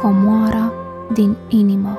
comoara din inimă.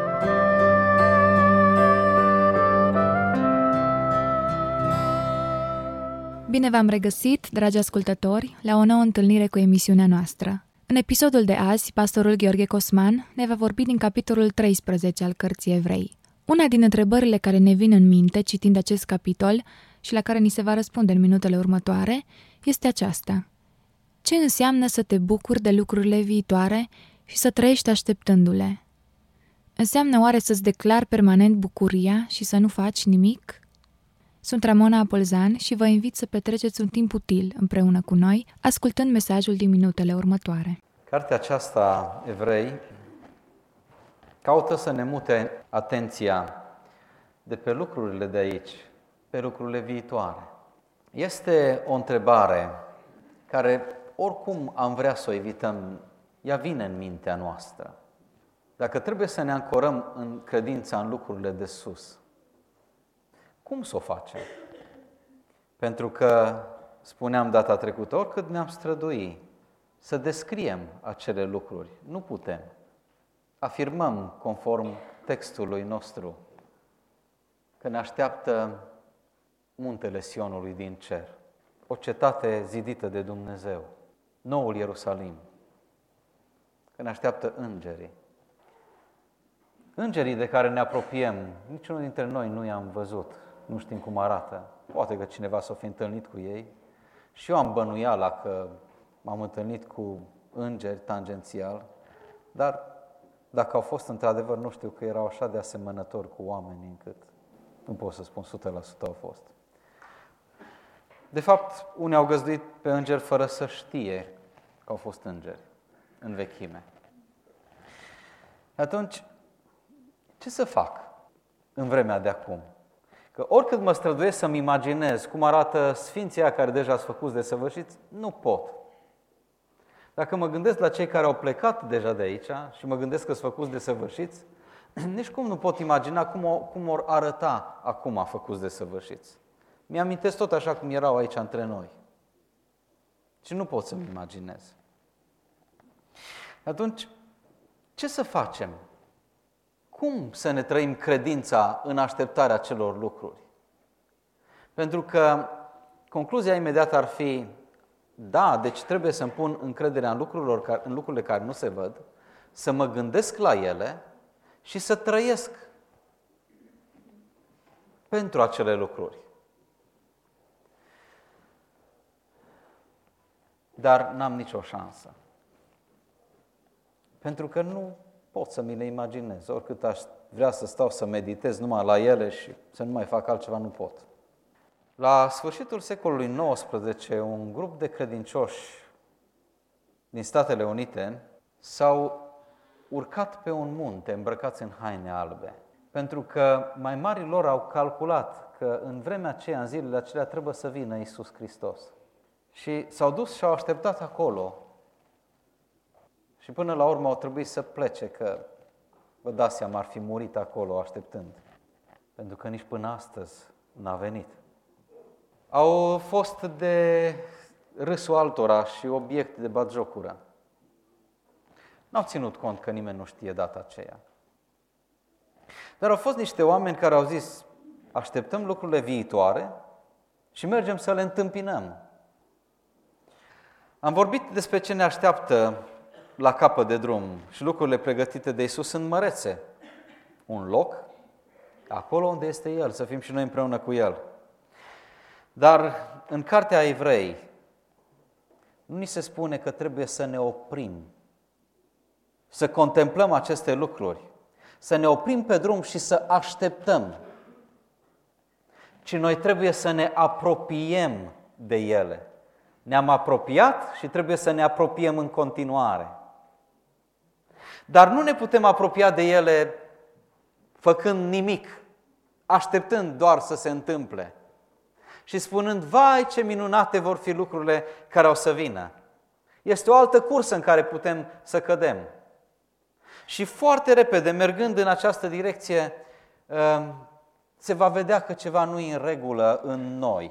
Bine v-am regăsit, dragi ascultători, la o nouă întâlnire cu emisiunea noastră. În episodul de azi, pastorul Gheorghe Cosman ne va vorbi din capitolul 13 al cărții Evrei. Una din întrebările care ne vin în minte citind acest capitol și la care ni se va răspunde în minutele următoare este aceasta. Ce înseamnă să te bucuri de lucrurile viitoare și să trăiești așteptându-le? Înseamnă oare să-ți declari permanent bucuria și să nu faci nimic? Sunt Ramona Apolzan și vă invit să petreceți un timp util împreună cu noi, ascultând mesajul din minutele următoare. Cartea aceasta, Evrei, caută să ne mute atenția de pe lucrurile de aici, pe lucrurile viitoare. Este o întrebare care, oricum am vrea să o evităm, ea vine în mintea noastră. Dacă trebuie să ne ancorăm în credința în lucrurile de sus, cum să o facem? Pentru că, spuneam data trecută, oricât ne-am strădui să descriem acele lucruri, nu putem. Afirmăm, conform textului nostru, că ne așteaptă muntele Sionului din cer, o cetate zidită de Dumnezeu, noul Ierusalim, că ne așteaptă îngerii. Îngerii de care ne apropiem, niciunul dintre noi nu i-am văzut, nu știm cum arată, poate că cineva s-o fi întâlnit cu ei. Și eu am bănuiala că m-am întâlnit cu îngeri tangențial, dar dacă au fost într-adevăr, nu știu că erau așa de asemănători cu oamenii încât nu pot să spun 100% au fost. De fapt, unii au găzduit pe îngeri fără să știe că au fost îngeri în vechime. Atunci, ce să fac în vremea de acum? Că oricât mă străduiesc să-mi imaginez cum arată sfinții aia care deja sunt făcuți de săvârșiți, nu pot. Dacă mă gândesc la cei care au plecat deja de aici și mă gândesc că sunt făcuți de săvârșiți, nici cum nu pot imagina cum vor arăta acum făcuți de săvârșiți. Mi-amintesc tot așa cum erau aici între noi. Și nu pot să-mi imaginez. Atunci, ce să facem? Cum să ne trăim credința în așteptarea acelor lucruri? Pentru că concluzia imediată ar fi, da, deci trebuie să-mi pun încrederea în lucrurile care nu se văd, să mă gândesc la ele și să trăiesc pentru acele lucruri. Dar n-am nicio șansă. Pentru că nu pot să mi le imaginez. Oricât aș vrea să stau să meditez numai la ele și să nu mai fac altceva, nu pot. La sfârșitul secolului XIX, un grup de credincioși din Statele Unite s-au urcat pe un munte îmbrăcați în haine albe. Pentru că mai marii lor au calculat că în vremea aceea, în zilele acelea, trebuie să vină Iisus Hristos. Și s-au dus și au așteptat acolo. Și până la urmă au trebuit să plece, că, vă dați seama, ar fi murit acolo așteptând. Pentru că nici până astăzi n-a venit. Au fost de râsul altora și obiect de batjocură. N-au ținut cont că nimeni nu știe data aceea. Dar au fost niște oameni care au zis, așteptăm lucrurile viitoare și mergem să le întâmpinăm. Am vorbit despre ce ne așteaptă la capăt de drum și lucrurile pregătite de Iisus sunt mărețe. Un loc, acolo unde este El, să fim și noi împreună cu El. Dar în cartea Evrei nu ni se spune că trebuie să ne oprim, să contemplăm aceste lucruri, să ne oprim pe drum și să așteptăm, ci noi trebuie să ne apropiem de ele. Ne-am apropiat și trebuie să ne apropiem în continuare. Dar nu ne putem apropia de ele făcând nimic, așteptând doar să se întâmple și spunând, vai ce minunate vor fi lucrurile care au să vină. Este o altă cursă în care putem să cădem. Și foarte repede, mergând în această direcție, se va vedea că ceva nu e în regulă în noi.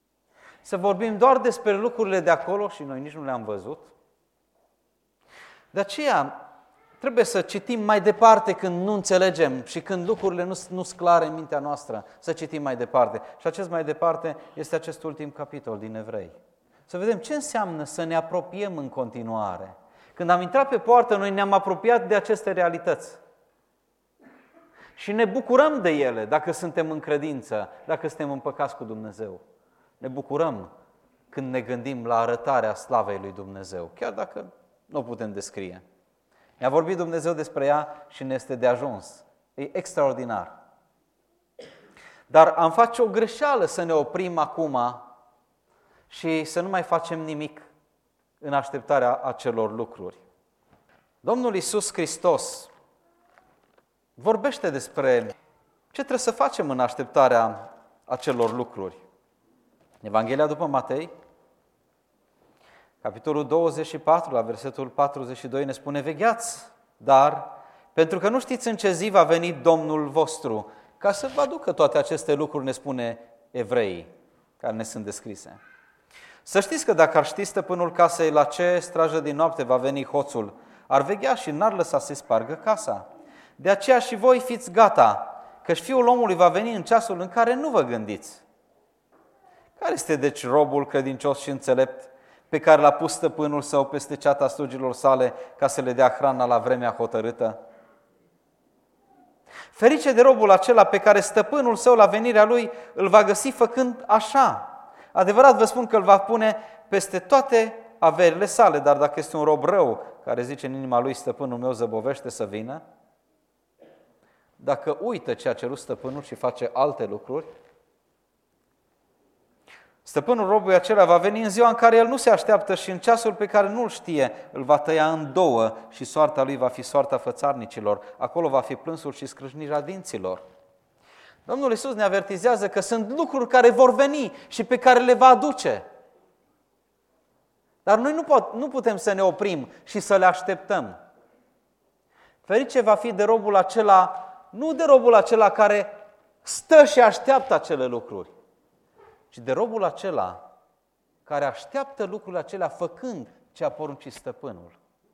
Să vorbim doar despre lucrurile de acolo și noi nici nu le-am văzut. De aceea trebuie să citim mai departe când nu înțelegem și când lucrurile nu sunt clare în mintea noastră, să citim mai departe. Și acest mai departe este acest ultim capitol din Evrei. Să vedem ce înseamnă să ne apropiem în continuare. Când am intrat pe poartă, noi ne-am apropiat de aceste realități. Și ne bucurăm de ele dacă suntem în credință, dacă suntem împăcați cu Dumnezeu. Ne bucurăm când ne gândim la arătarea slavei lui Dumnezeu, chiar dacă nu o putem descrie. Ne-a vorbit Dumnezeu despre ea și ne este de ajuns. E extraordinar. Dar am face o greșeală să ne oprim acum și să nu mai facem nimic în așteptarea acelor lucruri. Domnul Iisus Hristos vorbește despre ce trebuie să facem în așteptarea acelor lucruri. Evanghelia după Matei, capitolul 24, la versetul 42, ne spune: vegheați, dar pentru că nu știți în ce zi va veni Domnul vostru, ca să vă aducă toate aceste lucruri, ne spune Evreii, care ne sunt descrise. Să știți că dacă ar ști stăpânul casei la ce strajă din noapte va veni hoțul, ar veghea și n-ar lăsa să-i spargă casa. De aceea și voi fiți gata, căci Fiul omului va veni în ceasul în care nu vă gândiți. Care este deci robul credincios și înțelept pe care l-a pus stăpânul său peste ceata slugilor sale ca să le dea hrana la vremea hotărâtă? Ferice de robul acela pe care stăpânul său la venirea lui îl va găsi făcând așa. Adevărat vă spun că îl va pune peste toate averile sale, dar dacă este un rob rău care zice în inima lui: stăpânul meu zăbovește să vină, dacă uită ce a cerut stăpânul și face alte lucruri, stăpânul robului acela va veni în ziua în care el nu se așteaptă și în ceasul pe care nu-l știe, îl va tăia în două și soarta lui va fi soarta fățarnicilor. Acolo va fi plânsul și scrâșnirea dinților. Domnul Iisus ne avertizează că sunt lucruri care vor veni și pe care le va aduce. Dar noi nu putem să ne oprim și să le așteptăm. Ferice va fi de robul acela, nu de robul acela care stă și așteaptă acele lucruri, ci de robul acela care așteaptă lucrurile acelea făcând ce a poruncit stăpânul.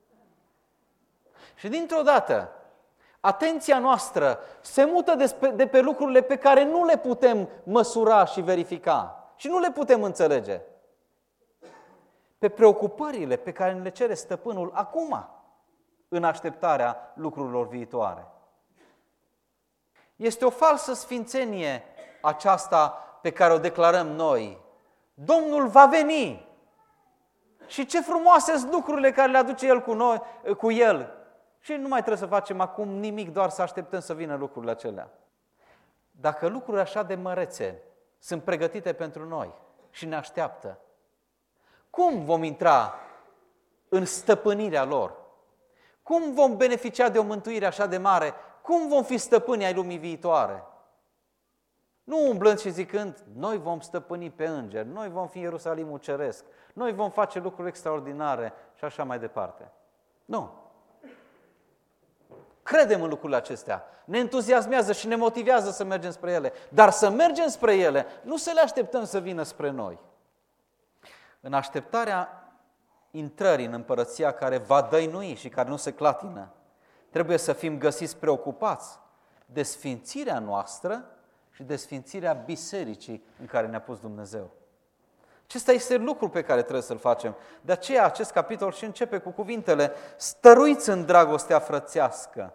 Și dintr-o dată, atenția noastră se mută de pe lucrurile pe care nu le putem măsura și verifica și nu le putem înțelege, pe preocupările pe care le cere stăpânul acum, în așteptarea lucrurilor viitoare. Este o falsă sfințenie aceasta pe care o declarăm noi. Domnul va veni. Și ce frumoase sunt lucrurile care le aduce El cu El. Și nu mai trebuie să facem acum nimic, doar să așteptăm să vină lucrurile acelea. Dacă lucruri așa de mărețe sunt pregătite pentru noi și ne așteaptă, cum vom intra în stăpânirea lor? Cum vom beneficia de o mântuire așa de mare? Cum vom fi stăpâni ai lumii viitoare? Nu umblând și zicând: noi vom stăpâni pe îngeri, noi vom fi Ierusalimul ceresc, noi vom face lucruri extraordinare și așa mai departe. Nu. Credem în lucrurile acestea, ne entuziasmează și ne motivează să mergem spre ele, dar să mergem spre ele, nu să le așteptăm să vină spre noi. În așteptarea intrării în împărăția care va dăinui și care nu se clatină, trebuie să fim găsiți preocupați de sfințirea noastră și de sfințirea bisericii în care ne-a pus Dumnezeu. Acesta este lucrul pe care trebuie să-l facem. De aceea acest capitol și începe cu cuvintele: stăruiți în dragostea frățească.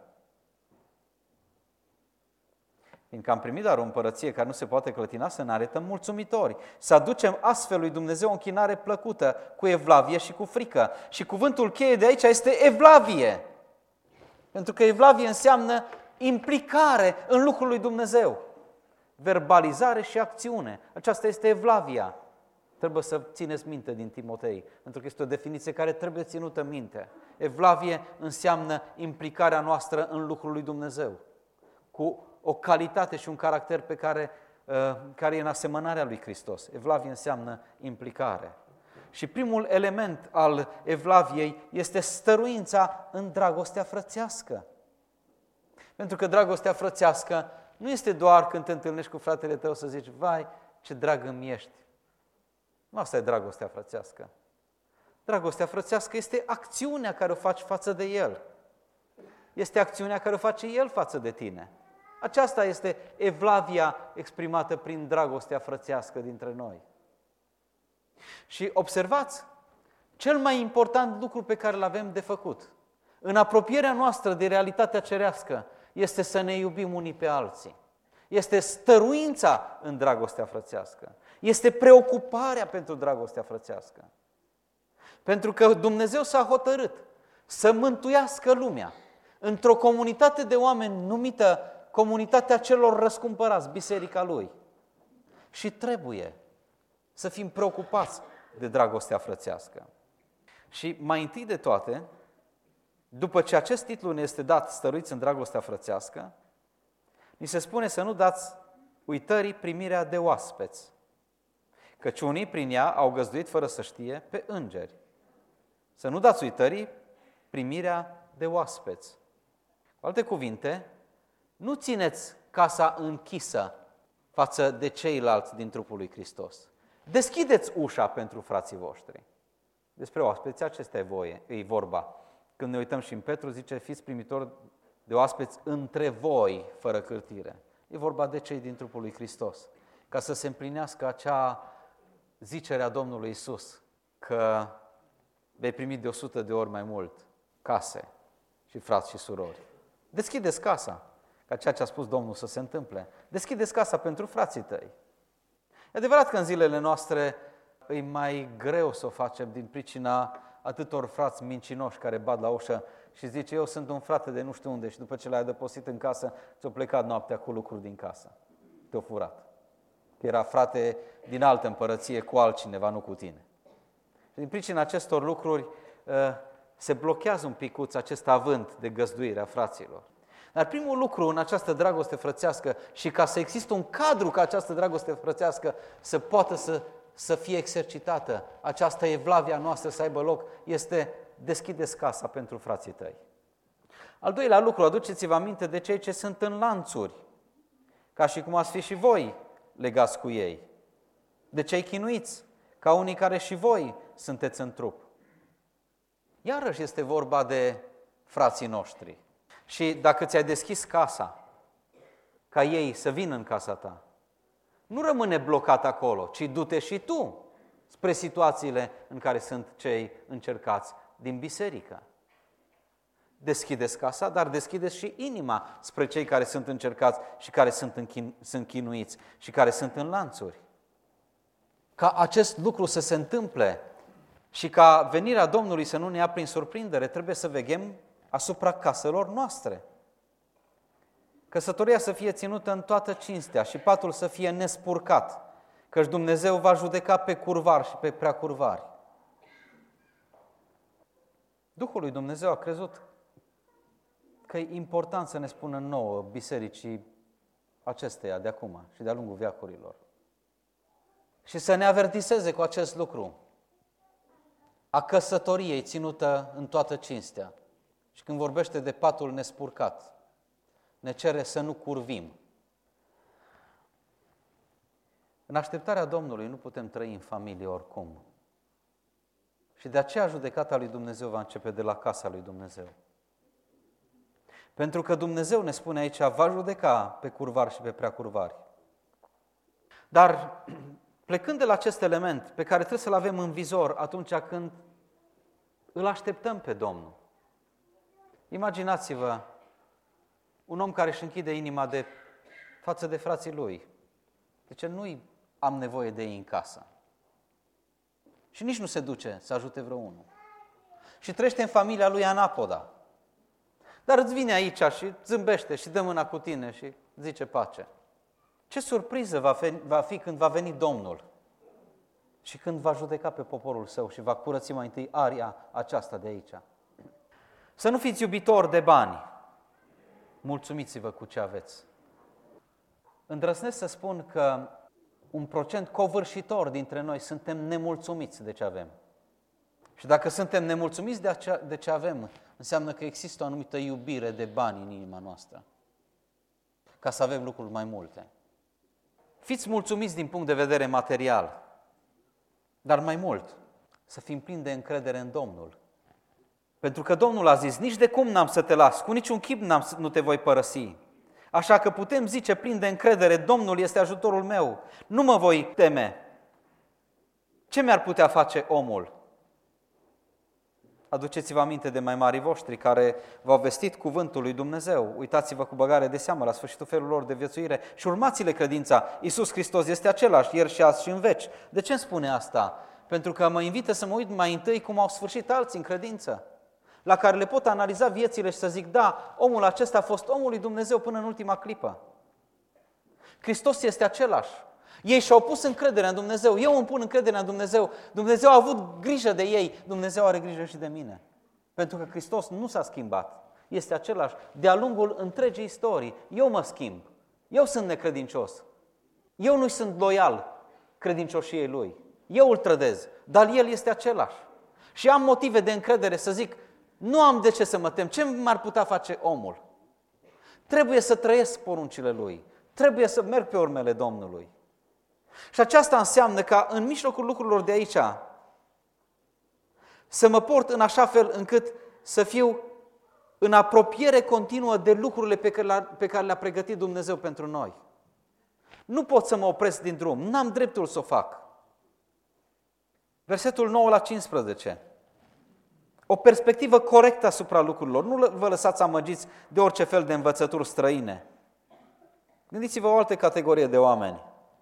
Fiindcă am primit dar o împărăție care nu se poate clătina, să ne arătăm mulțumitori, să aducem astfel lui Dumnezeu o închinare plăcută, cu evlavie și cu frică. Și cuvântul cheie de aici este evlavie. Pentru că evlavie înseamnă implicare în lucrul lui Dumnezeu. Verbalizare și acțiune. Aceasta este evlavia. Trebuie să țineți minte din Timotei, pentru că este o definiție care trebuie ținută minte. Evlavie înseamnă implicarea noastră în lucrul lui Dumnezeu, cu o calitate și un caracter pe care e în asemănarea lui Hristos. Evlavie înseamnă implicare. Și primul element al evlaviei este stăruința în dragostea frățească. Pentru că dragostea frățească nu este doar când te întâlnești cu fratele tău să zici: vai, ce drag îmi ești. Nu asta e dragostea frățească. Dragostea frățească este acțiunea care o faci față de El. Este acțiunea care o face El față de tine. Aceasta este evlavia exprimată prin dragostea frățească dintre noi. Și observați, cel mai important lucru pe care îl avem de făcut în apropierea noastră de realitatea cerească este să ne iubim unii pe alții. Este stăruința în dragostea frățească. Este preocuparea pentru dragostea frățească. Pentru că Dumnezeu s-a hotărât să mântuiască lumea într-o comunitate de oameni numită Comunitatea celor răscumpărați, biserica Lui. Și trebuie să fim preocupați de dragostea frățească. Și mai întâi de toate, după ce acest titlu ne este dat, stăruiți în dragostea frățească, ni se spune să nu dați uitării primirea de oaspeți, căci unii prin ea au găzduit fără să știe pe îngeri. Să nu dați uitării primirea de oaspeți. Cu alte cuvinte, nu țineți casa închisă față de ceilalți din trupul lui Hristos. Deschideți ușa pentru frații voștri. Despre oaspeți acestea e vorba. Când ne uităm și în Petru, zice, fiți primitori de oaspeți între voi, fără cârtire. E vorba de cei din trupul lui Hristos. Ca să se împlinească acea zicere a Domnului Iisus, că vei primi de 100 de ori mai mult case și frați și surori. Deschideți casa, ca ceea ce a spus Domnul să se întâmple. Deschideți casa pentru frații tăi. E adevărat că în zilele noastre e mai greu să o facem din pricina atâtor frați mincinoși care bat la ușă și zice, eu sunt un frate de nu știu unde și după ce l-ai adăpostit în casă, ți-o plecat noaptea cu lucruri din casă. Te-o furat. Că era frate din altă împărăție cu altcineva, nu cu tine. Și din pricina acestor lucruri se blochează un picuț acest avânt de găzduire a fraților. Dar primul lucru în această dragoste frățească și ca să existe un cadru ca această dragoste frățească să poată să fie exercitată, această evlavia noastră să aibă loc, este deschideți casa pentru frații tăi. Al doilea lucru, aduceți-vă aminte de cei ce sunt în lanțuri, ca și cum ați fi și voi legați cu ei. De cei chinuiți, ca unii care și voi sunteți în trup. Iarăși este vorba de frații noștri. Și dacă ți-ai deschis casa, ca ei să vină în casa ta, nu rămâne blocat acolo, ci du-te și tu spre situațiile în care sunt cei încercați din biserică. Deschideți casa, dar deschideți și inima spre cei care sunt încercați și care sunt chinuiți și care sunt în lanțuri. Ca acest lucru să se întâmple și ca venirea Domnului să nu ne ia prin surprindere, trebuie să veghem asupra caselor noastre. Căsătoria să fie ținută în toată cinstea și patul să fie nespurcat, căci Dumnezeu va judeca pe curvari și pe preacurvari. Duhul lui Dumnezeu a crezut că e important să ne spună nouă bisericii acesteia de acum și de-a lungul veacurilor. Și să ne avertiseze cu acest lucru a căsătoriei ținută în toată cinstea. Și când vorbește de patul nespurcat, ne cere să nu curvim. În așteptarea Domnului nu putem trăi în familie oricum. Și de aceea judecata lui Dumnezeu va începe de la casa lui Dumnezeu. Pentru că Dumnezeu ne spune aici, va judeca pe curvari și pe preacurvari. Dar plecând de la acest element pe care trebuie să-l avem în vizor atunci când îl așteptăm pe Domnul. Imaginați-vă un om care își închide inima față de frații lui. Deci nu am nevoie de ei în casă. Și nici nu se duce să ajute vreunul. Și trăiește în familia lui anapoda. Dar îți vine aici și zâmbește și dă mâna cu tine și zice pace. Ce surpriză va fi când va veni Domnul și când va judeca pe poporul său și va curăți mai întâi aria aceasta de aici. Să nu fiți iubitori de bani. Mulțumiți-vă cu ce aveți. Îndrăznesc să spun că un procent covârșitor dintre noi suntem nemulțumiți de ce avem. Și dacă suntem nemulțumiți de ce avem, înseamnă că există o anumită iubire de bani în inima noastră, ca să avem lucruri mai multe. Fiți mulțumiți din punct de vedere material, dar mai mult, să fim plini de încredere în Domnul. Pentru că Domnul a zis, nici de cum n-am să te las, cu niciun chip nu te voi părăsi. Așa că putem zice plin de încredere, Domnul este ajutorul meu, nu mă voi teme. Ce mi-ar putea face omul? Aduceți-vă aminte de mai marii voștri care v-au vestit cuvântul lui Dumnezeu. Uitați-vă cu băgare de seamă la sfârșitul felului lor de viețuire și urmați-le credința. Iisus Hristos este același, ieri și azi și în veci. De ce îmi spune asta? Pentru că mă invită să mă uit mai întâi cum au sfârșit alții în credință, la care le pot analiza viețile și să zic, da, omul acesta a fost omul lui Dumnezeu până în ultima clipă. Hristos este același. Ei și-au pus încrederea în Dumnezeu. Eu îmi pun încrederea în Dumnezeu. Dumnezeu a avut grijă de ei. Dumnezeu are grijă și de mine. Pentru că Hristos nu s-a schimbat. Este același. De-a lungul întregii istorii. Eu mă schimb. Eu sunt necredincios. Eu nu sunt loial credincioșiei Lui. Eu îl trădez. Dar El este același. Și am motive de încredere să zic, nu am de ce să mă tem. Ce m-ar putea face omul? Trebuie să trăiesc poruncile Lui. Trebuie să merg pe urmele Domnului. Și aceasta înseamnă ca în mijlocul lucrurilor de aici să mă port în așa fel încât să fiu în apropiere continuă de lucrurile pe care le-a pregătit Dumnezeu pentru noi. Nu pot să mă opresc din drum, n-am dreptul să o fac. Versetul 9 la 15. O perspectivă corectă asupra lucrurilor. Nu vă lăsați amăgiți de orice fel de învățături străine. Gândiți-vă o altă categorie de oameni.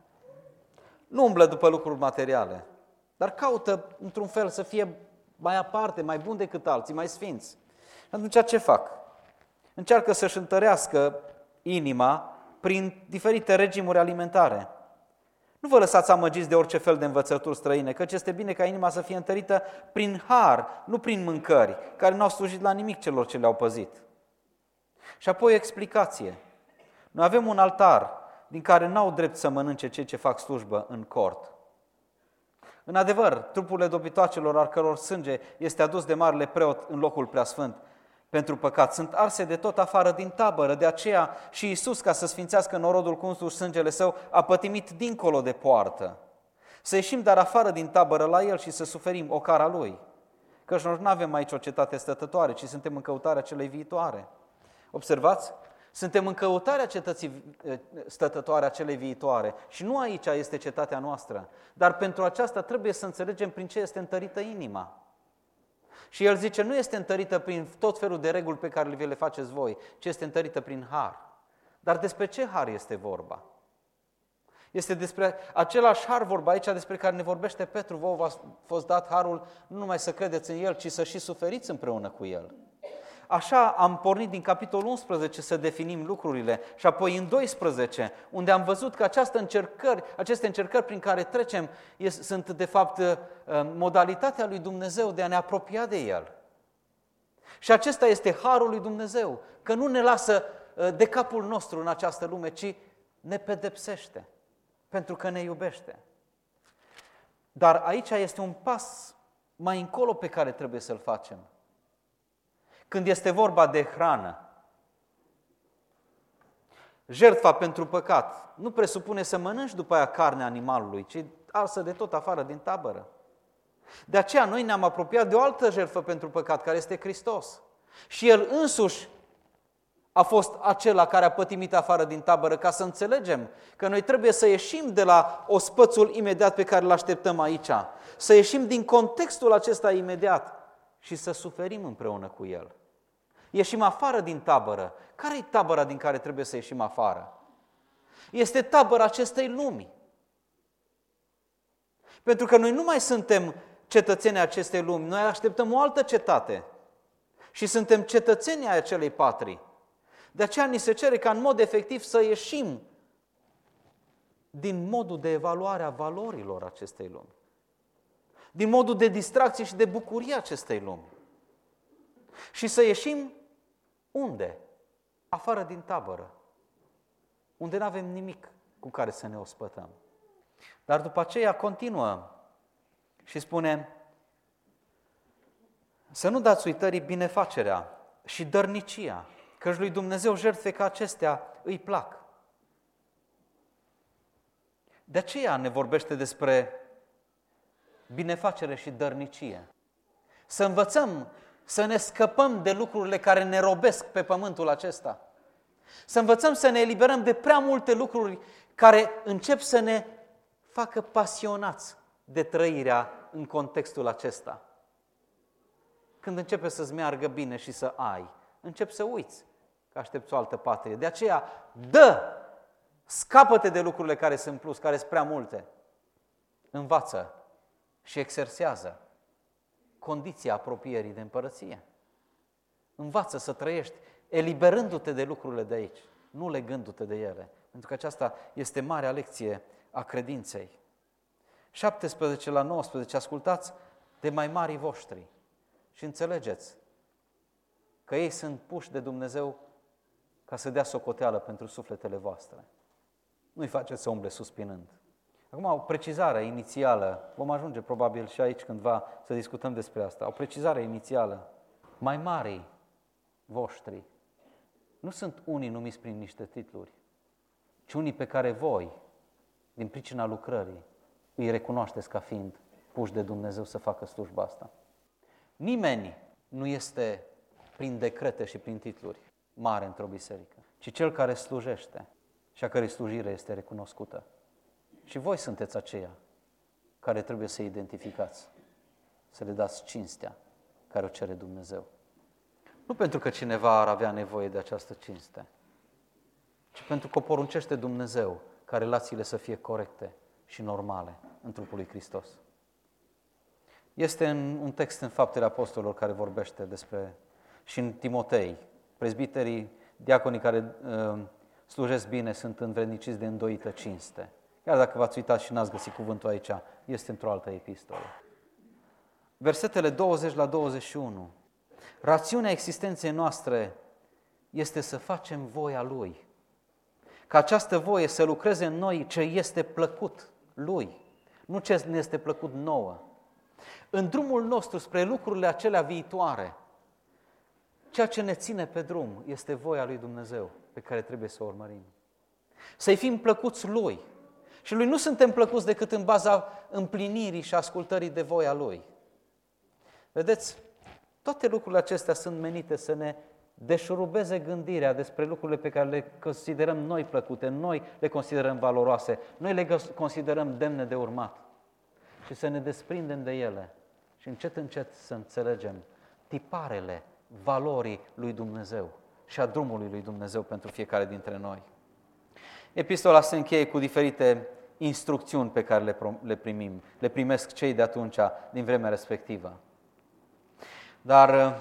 Nu umblă după lucruri materiale, dar caută într-un fel să fie mai aparte, mai bun decât alții, mai sfinți. Și atunci ce fac? Încearcă să-și întărească inima prin diferite regimuri alimentare. Nu vă lăsați amăgiți de orice fel de învățături străine, căci este bine ca inima să fie întărită prin har, nu prin mâncări, care n-au slujit la nimic celor ce le-au păzit. Și apoi o explicație. Noi avem un altar din care n-au drept să mănânce cei ce fac slujbă în cort. În adevăr, trupurile dobitoacelor al căror sânge este adus de marele preot în locul preasfânt pentru păcat sunt arse de tot afară din tabără, de aceea și Iisus, ca să sfințească norodul cu însuși sângele său, a pătimit dincolo de poartă. Să ieșim dar afară din tabără la El și să suferim ocara Lui, căci noi nu avem aici o cetate stătătoare, ci suntem în căutarea celei viitoare. Observați? Suntem în căutarea cetății stătătoare a celei viitoare și nu aici este cetatea noastră. Dar pentru aceasta trebuie să înțelegem prin ce este întărită inima. Și el zice, nu este întărită prin tot felul de reguli pe care vi le faceți voi, ci este întărită prin har. Dar despre ce har este vorba? Este despre același har vorba aici despre care ne vorbește Petru. Vouă v-a fost dat harul nu numai să credeți în El, ci să și suferiți împreună cu El. Așa am pornit din capitolul 11 să definim lucrurile și apoi în 12, unde am văzut că aceste încercări prin care trecem sunt de fapt modalitatea lui Dumnezeu de a ne apropia de El. Și acesta este harul lui Dumnezeu, că nu ne lasă de capul nostru în această lume, ci ne pedepsește, pentru că ne iubește. Dar aici este un pas mai încolo pe care trebuie să-l facem. Când este vorba de hrană, jertfa pentru păcat nu presupune să mănânci după aia carnea animalului, ci arsă de tot afară din tabără. De aceea noi ne-am apropiat de o altă jertfă pentru păcat, care este Hristos. Și El însuși a fost acela care a pătimit afară din tabără, ca să înțelegem că noi trebuie să ieșim de la ospățul imediat pe care îl așteptăm aici, să ieșim din contextul acesta imediat și să suferim împreună cu El. Ieșim afară din tabără. Care e tabăra din care trebuie să ieșim afară? Este tabăra acestei lumi. Pentru că noi nu mai suntem cetățenii acestei lumi, noi așteptăm o altă cetate și suntem cetățenii ai acelei patrii. De aceea ni se cere ca în mod efectiv să ieșim din modul de evaluare a valorilor acestei lumi, din modul de distracție și de bucurie acestei lumi. Și să ieșim unde? Afară din tabără, unde nu avem nimic cu care să ne ospătăm. Dar după aceea continuă și spune să nu dați uitării binefacerea și dărnicia, căci lui Dumnezeu jertfe ca acestea îi plac. De aceea ne vorbește despre binefacere și dărnicie. Să învățăm să ne scăpăm de lucrurile care ne robesc pe pământul acesta. Să învățăm să ne eliberăm de prea multe lucruri care încep să ne facă pasionați de trăirea în contextul acesta. Când începe să-ți meargă bine și să ai, începi să uiți că aștepți o altă patrie. De aceea, scapă-te de lucrurile care sunt plus, care sunt prea multe. Învață și exersează condiția apropierii de împărăție. Învață să trăiești eliberându-te de lucrurile de aici, nu legându-te de ele. Pentru că aceasta este marea lecție a credinței. 17 la 19, ascultați de mai marii voștri și înțelegeți că ei sunt puși de Dumnezeu ca să dea socoteală pentru sufletele voastre. Nu-i faceți să umble suspinând. Acum, o precizare inițială, vom ajunge probabil și aici cândva să discutăm despre asta, o precizare inițială. Mai marii voștri nu sunt unii numiți prin niște titluri, ci unii pe care voi, din pricina lucrării, îi recunoașteți ca fiind puși de Dumnezeu să facă slujba asta. Nimeni nu este prin decrete și prin titluri mare într-o biserică, ci cel care slujește și a cărei slujire este recunoscută. Și voi sunteți aceia care trebuie să identificați, să le dați cinstea care o cere Dumnezeu. Nu pentru că cineva ar avea nevoie de această cinste, ci pentru că o poruncește Dumnezeu ca relațiile să fie corecte și normale în trupul lui Hristos. Este un text în Faptele Apostolilor care vorbește despre, și în Timotei, prezbiterii, diaconii care slujesc bine sunt învredniciți de îndoită cinste. Chiar dacă v-ați uitat și n-ați găsit cuvântul aici, este într-o altă epistolă. Versetele 20 la 21. Rațiunea existenței noastre este să facem voia Lui. Ca această voie să lucreze în noi ce este plăcut Lui, nu ce ne este plăcut nouă. În drumul nostru spre lucrurile acelea viitoare, ceea ce ne ține pe drum este voia lui Dumnezeu pe care trebuie să o urmărim. Să-i fim plăcuți Lui. Și Lui nu suntem plăcuți decât în baza împlinirii și ascultării de voia Lui. Vedeți, toate lucrurile acestea sunt menite să ne deșurubeze gândirea despre lucrurile pe care le considerăm noi plăcute, noi le considerăm valoroase, noi le considerăm demne de urmat și să ne desprindem de ele și încet, încet să înțelegem tiparele valorii lui Dumnezeu și a drumului lui Dumnezeu pentru fiecare dintre noi. Epistola se încheie cu diferite instrucțiuni pe care le primim, le primesc cei de atunci, din vremea respectivă. Dar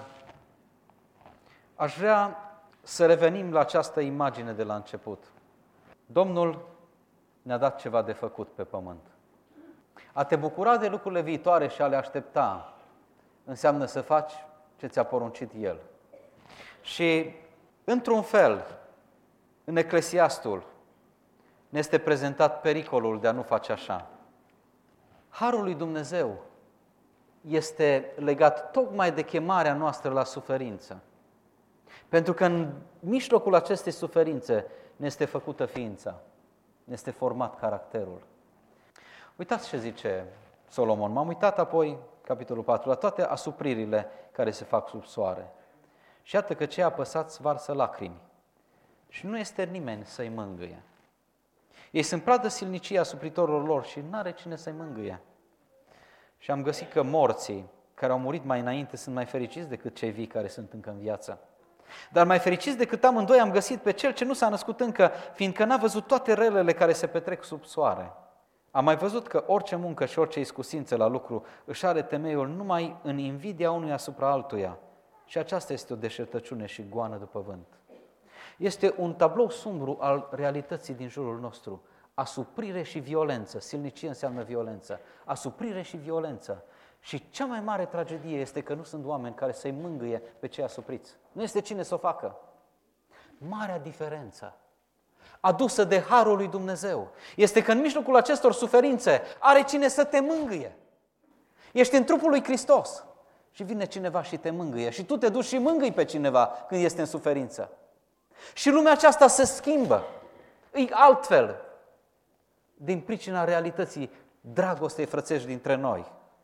aș vrea să revenim la această imagine de la început. Domnul ne-a dat ceva de făcut pe pământ. A te bucura de lucrurile viitoare și a le aștepta înseamnă să faci ce ți-a poruncit El. Și, într-un fel, în Eclesiastul ne este prezentat pericolul de a nu face așa. Harul lui Dumnezeu este legat tocmai de chemarea noastră la suferință. Pentru că în mijlocul acestei suferințe ne este făcută ființa, ne este format caracterul. Uitați ce zice Solomon. M-am uitat apoi, capitolul 4, la toate asupririle care se fac sub soare. Și iată că cei apăsați varsă lacrimi și nu este nimeni să-i mângâie. Ei sunt pradă silnicia asupritorilor lor și n-are cine să-i mângâie. Și am găsit că morții care au murit mai înainte sunt mai fericiți decât cei vii care sunt încă în viață. Dar mai fericiți decât amândoi am găsit pe cel ce nu s-a născut încă, fiindcă n-a văzut toate relele care se petrec sub soare. Am mai văzut că orice muncă și orice iscusință la lucru își are temeiul numai în invidia unui asupra altuia. Și aceasta este o deșertăciune și goană după vânt. Este un tablou sumbru al realității din jurul nostru. Asuprire și violență. Silnicie înseamnă violență. Asuprire și violență. Și cea mai mare tragedie este că nu sunt oameni care să-i mângâie pe cei asupriți. Nu este cine să o facă. Marea diferență adusă de harul lui Dumnezeu este că în mijlocul acestor suferințe are cine să te mângâie. Ești în trupul lui Hristos și vine cineva și te mângâie și tu te duci și mângâi pe cineva când este în suferință. Și lumea aceasta se schimbă. E altfel din pricina realității dragostei frățești dintre noi.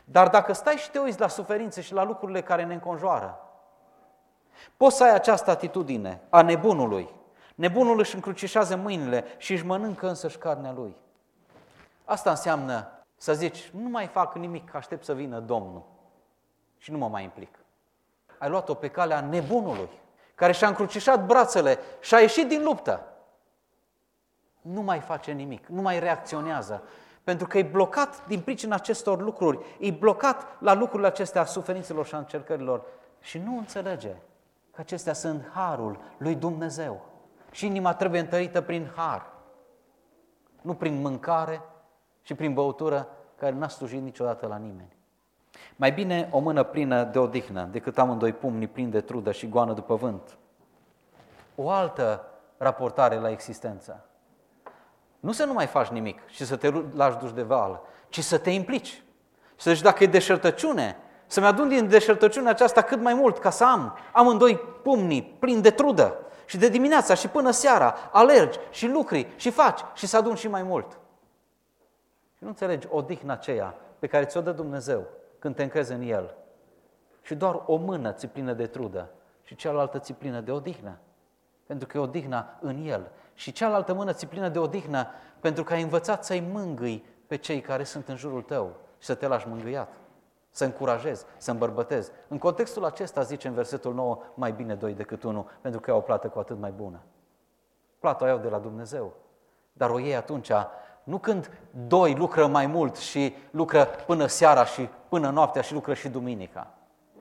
Dar dacă stai și te uiți la suferințe și la lucrurile care ne înconjoară, poți să ai această atitudine a nebunului. Nebunul își încrucișează mâinile și își mănâncă însăși carnea lui. Asta înseamnă să zici, nu mai fac nimic, aștept să vină Domnul și nu mă mai implic. Ai luat-o pe calea nebunului, care și-a încrucișat brațele și a ieșit din luptă. Nu mai face nimic, nu mai reacționează, pentru că e blocat din pricina acestor lucruri, e blocat la lucrurile acestea a suferințelor și a încercărilor și nu înțelege că acestea sunt harul lui Dumnezeu. Și inima trebuie întărită prin har, nu prin mâncare și prin băutură care n-a slujit niciodată la nimeni. Mai bine o mână plină de odihnă decât amândoi pumni plini de trudă și goană după vânt. O altă raportare la existență. Nu să nu mai faci nimic și să te lași duși de val, ci să te implici. Și să zici, dacă e deșertăciune, să-mi adun din deșertăciunea aceasta cât mai mult, ca să am amândoi pumnii plini de trudă. Și de dimineața și până seara alergi și lucri și faci și să adun și mai mult. Și nu înțelegi odihna aceea pe care ți-o dă Dumnezeu când te încrezi în El. Și doar o mână ți plină de trudă și cealaltă ți plină de odihnă. Pentru că e odihna în El. Și cealaltă mână ți plină de odihnă pentru că ai învățat să-i mângâi pe cei care sunt în jurul tău și să te lași mângâiat. Să încurajezi, să îmbărbătezi. În contextul acesta zice în versetul 9, mai bine doi decât unul, pentru că au o plată cu atât mai bună. Plata o iau de la Dumnezeu, dar o iei atunci, nu când doi lucră mai mult și lucră până seara și până noaptea și lucră și duminica,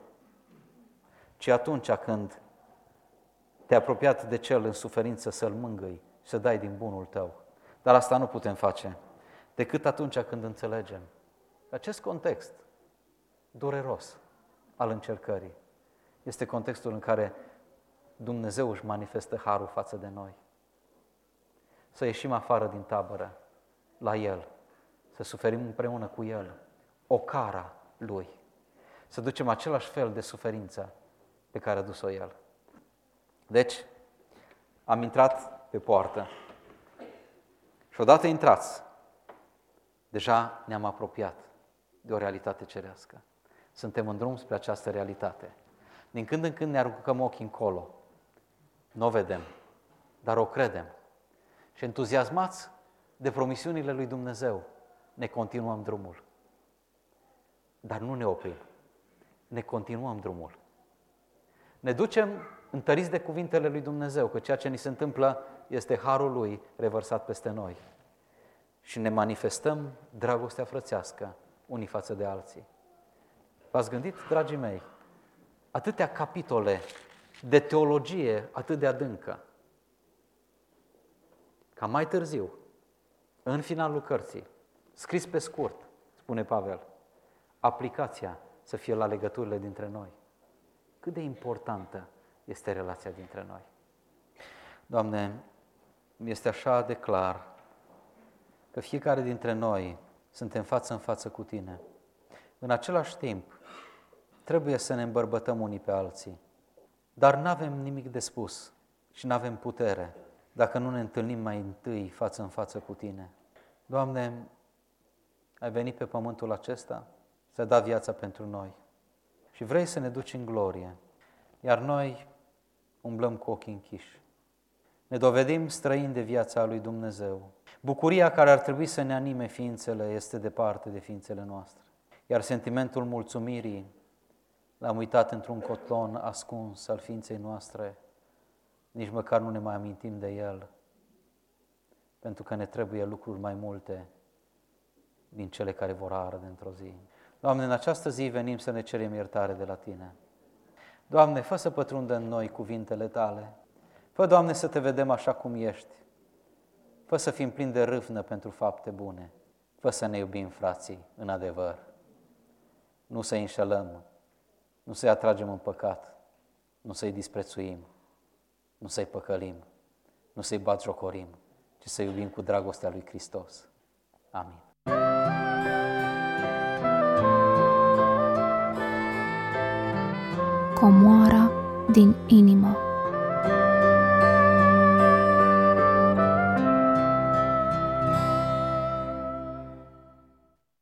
ci atunci când te-ai apropiat de cel în suferință să-l mângâi, să dai din bunul tău. Dar asta nu putem face decât atunci când înțelegem acest context dureros al încercării este contextul în care Dumnezeu își manifestă harul față de noi. Să ieșim afară din tabără la El, să suferim împreună cu El ocara Lui, să ducem același fel de suferință pe care a dus-o El. Deci, am intrat pe poartă și odată intrați, deja ne-am apropiat de o realitate cerească. Suntem în drum spre această realitate. Din când în când ne aruncăm ochii încolo. Nu o vedem, dar o credem. Și entuziasmați de promisiunile lui Dumnezeu, ne continuăm drumul. Dar nu ne oprim. Ne continuăm drumul. Ne ducem întăriți de cuvintele lui Dumnezeu, că ceea ce ni se întâmplă este harul Lui revărsat peste noi. Și ne manifestăm dragostea frățească unii față de alții. V-ați gândit, dragii mei, atâtea capitole de teologie atât de adâncă, ca mai târziu, în finalul cărții, scris pe scurt, spune Pavel, aplicația să fie la legăturile dintre noi. Cât de importantă este relația dintre noi. Doamne, este așa de clar că fiecare dintre noi suntem față în față cu Tine. În același timp, trebuie să ne îmbărbătăm unii pe alții, dar nu avem nimic de spus și nu avem putere dacă nu ne întâlnim mai întâi față în față cu Tine. Doamne, ai venit pe pământul acesta, ți-ai dat viața pentru noi și vrei să ne duci în glorie, iar noi umblăm cu ochii închiși. Ne dovedim străini de viața lui Dumnezeu. Bucuria care ar trebui să ne anime ființele este departe de ființele noastre. Iar sentimentul mulțumirii l-am uitat într-un cotlon ascuns al ființei noastre. Nici măcar nu ne mai amintim de el, pentru că ne trebuie lucruri mai multe din cele care vor arde într-o zi. Doamne, în această zi venim să ne cerem iertare de la Tine. Doamne, fă să pătrundă în noi cuvintele Tale. Fă, Doamne, să Te vedem așa cum ești. Fă să fim plini de râvnă pentru fapte bune. Fă să ne iubim frații în adevăr. Nu să-i înșelăm, nu să-i atragem în păcat, nu să-i disprețuim, nu să-i păcălim, nu să-i batjocorim, ci să-i iubim cu dragostea lui Hristos. Amin. Comoara din inimă.